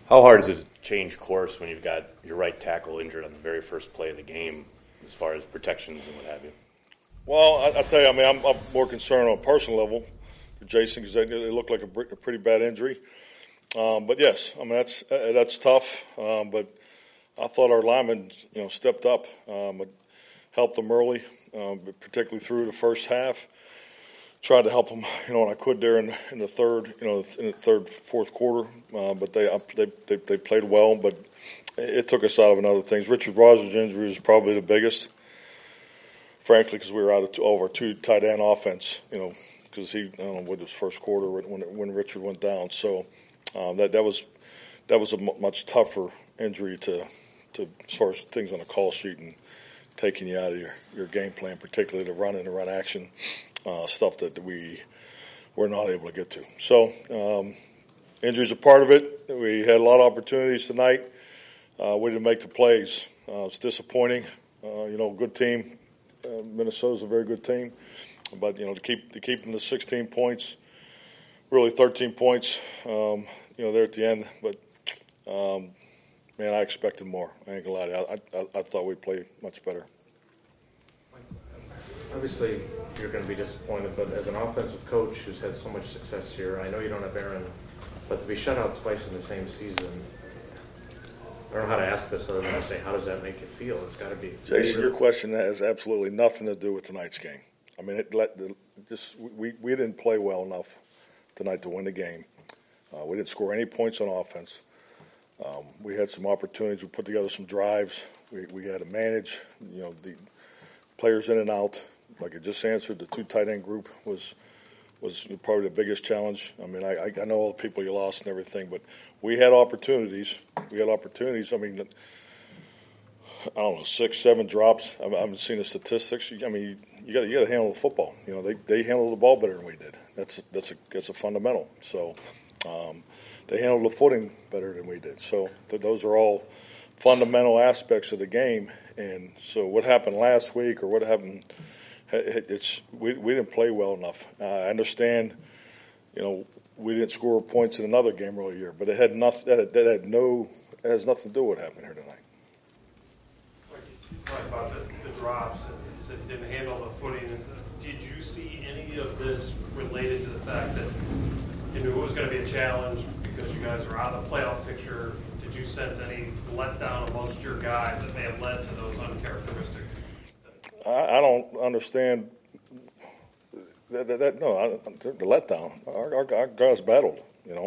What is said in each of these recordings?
How hard is it to change course when you've got your right tackle injured on the very first play of the game as far as protections and what have you? Well, I tell you, I mean, I'm more concerned on a personal level for Jason because it looked like a pretty bad injury. But yes, I mean, that's tough. But I thought our linemen, stepped up, helped them early, particularly through the first half. Tried to help them, and I could there in the third, in the third, fourth quarter. But they played well, but it took us out of other things. Richard Rogers' injury is probably the biggest, frankly, because we were out of all of our two tight end offense. Because I don't know what his first quarter when Richard went down. So that was a much tougher injury to as far as things on the call sheet and taking you out of your game plan, particularly the run and the run action stuff that we were not able to get to. So injuries are part of it. We had a lot of opportunities tonight. We didn't make the plays. It's disappointing. Good team. Minnesota's a very good team. But, to keep them to 16 points, really 13 points, there at the end. But, man, I expected more. I ain't going to lie to you. I thought we'd play much better. Obviously, you're going to be disappointed, but as an offensive coach who's had so much success here, I know you don't have Aaron, but to be shut out twice in the same season, I don't know how to ask this other than to say, how does that make you feel? It's got to be. Jason, your question has absolutely nothing to do with tonight's game. I mean, we didn't play well enough tonight to win the game. We didn't score any points on offense. We had some opportunities. We put together some drives. We had to manage, the players in and out. Like I just answered, the two tight end group was probably the biggest challenge. I mean, I know all the people you lost and everything, but we had opportunities. I mean, I don't know, 6, 7 drops. I haven't seen the statistics. I mean, you got to handle the football. They handled the ball better than we did. That's a fundamental. So they handled the footing better than we did. So those are all fundamental aspects of the game. And so what happened last week or what happened, we didn't play well enough. I understand, we didn't score points in another game earlier year, but it has nothing to do with what happened here tonight. You talked about the drops and didn't handle the footing. Did you see any of this related to the fact that you knew it was going to be a challenge because you guys are out of the playoff picture? Did you sense any letdown amongst your guys that may have led to those uncharacteristic things? I don't understand the letdown. Our guys battled,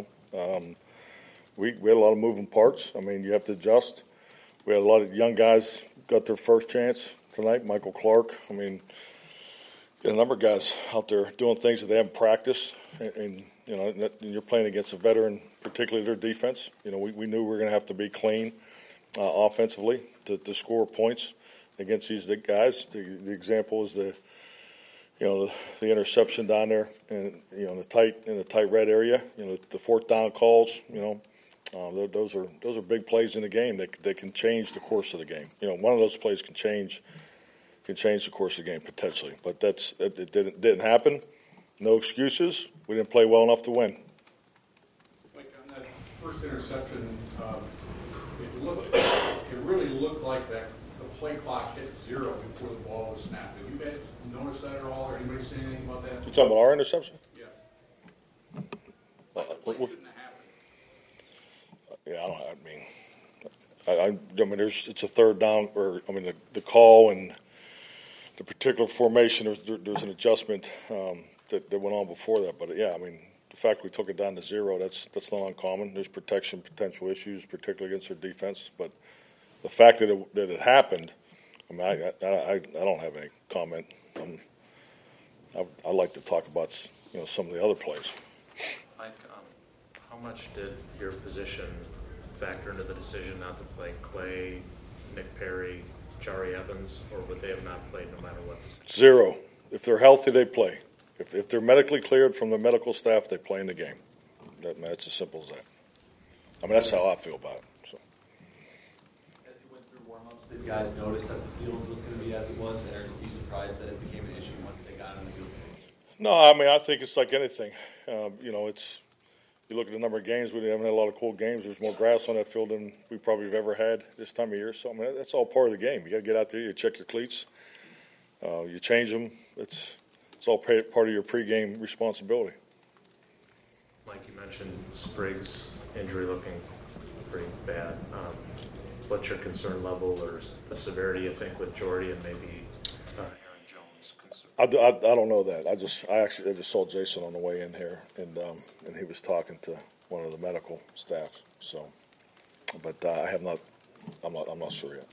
we had a lot of moving parts. I mean, you have to adjust. We had a lot of young guys got their first chance tonight. Michael Clark. I mean, a number of guys out there doing things that they haven't practiced, and you're playing against a veteran, particularly their defense. We knew we were going to have to be clean offensively to score points against these guys. The example is the interception down there, and in the tight red area. The fourth down calls. Those are big plays in the game that can change the course of the game. One of those plays can change the course of the game potentially. But it didn't happen. No excuses. We didn't play well enough to win. Like on that first interception, it really looked like that the play clock hit 0 before the ball was snapped. Did you guys notice that at all, or anybody say anything about that? You talking about our interception? Yeah. Like the play shouldn't have happened. Yeah, it's a third down, the call and the particular formation. There's an adjustment that went on before that, but yeah, the fact we took it down to 0, that's not uncommon. There's potential issues, particularly against our defense, but the fact that it happened, I don't have any comment. I'd like to talk about some of the other plays. Mike, how much did your position factor into the decision not to play Clay, Nick Perry, Jari Evans, or would they have not played no matter what? 0. If they're healthy, they play. If they're medically cleared from the medical staff, they play in the game. That's as simple as that. That's how I feel about it. So. As you went through warm-ups, did guys notice that the field was going to be as it was, and are you surprised that it became an issue once they got in the field? No, I think it's like anything. you look at the number of games, we haven't had a lot of cool games. There's more grass on that field than we probably have ever had this time of year. So, I mean, that's all part of the game. You got to get out there, you check your cleats, you change them. It's all part of your pregame responsibility. Mike, you mentioned Spriggs' injury looking pretty bad. What's your concern level or the severity, you think, with Jordy and maybe Aaron Jones' concern? I don't know that. I just saw Jason on the way in here, and he was talking to one of the medical staff. So, but I'm not sure yet.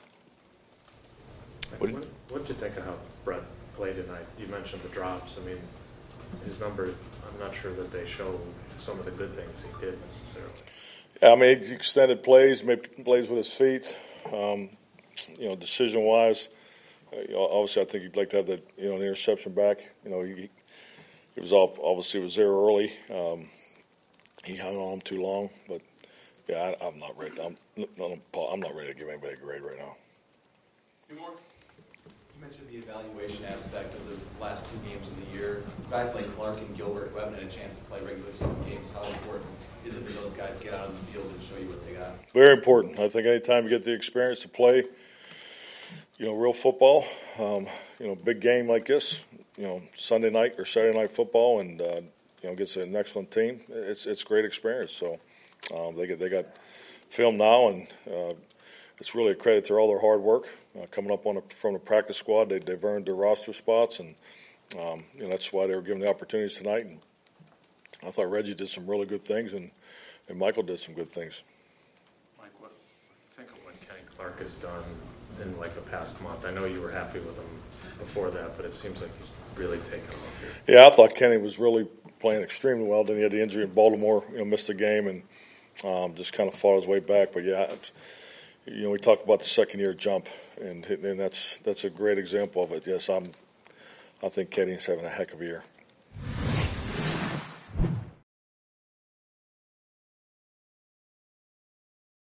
What did you think of how Brett played tonight? You mentioned the drops. I mean, his numbers, I'm not sure that they show some of the good things he did necessarily. Yeah, I mean, he extended plays, made plays with his feet. Decision-wise, obviously I think he'd like to have the an interception back. He was obviously was there early. He hung on too long, but yeah, I'm not ready. I'm not ready to give anybody a grade right now. Two more. You mentioned the evaluation aspect of the last 2 games of the year. Guys like Clark and Gilbert who haven't had a chance to play regular season games, how important is it for those guys to get out on the field and show you what they got? Very important. I think anytime you get the experience to play, real football, big game like this, Sunday night or Saturday night football, and gets an excellent team. It's great experience. So they got film now, and it's really a credit to all their hard work coming up from the practice squad. They've earned their roster spots, and that's why they were given the opportunities tonight. And I thought Reggie did some really good things, and Michael did some good things. Mike, what do you think of what Kenny Clark has done in like the past month? I know you were happy with him before that, but it seems like he's really taken off here. Yeah, I thought Kenny was really playing extremely well. Then he had the injury in Baltimore, missed the game, and just kind of fought his way back. But yeah, we talked about the second-year jump, and that's a great example of it. Yes, I think Kenny's having a heck of a year.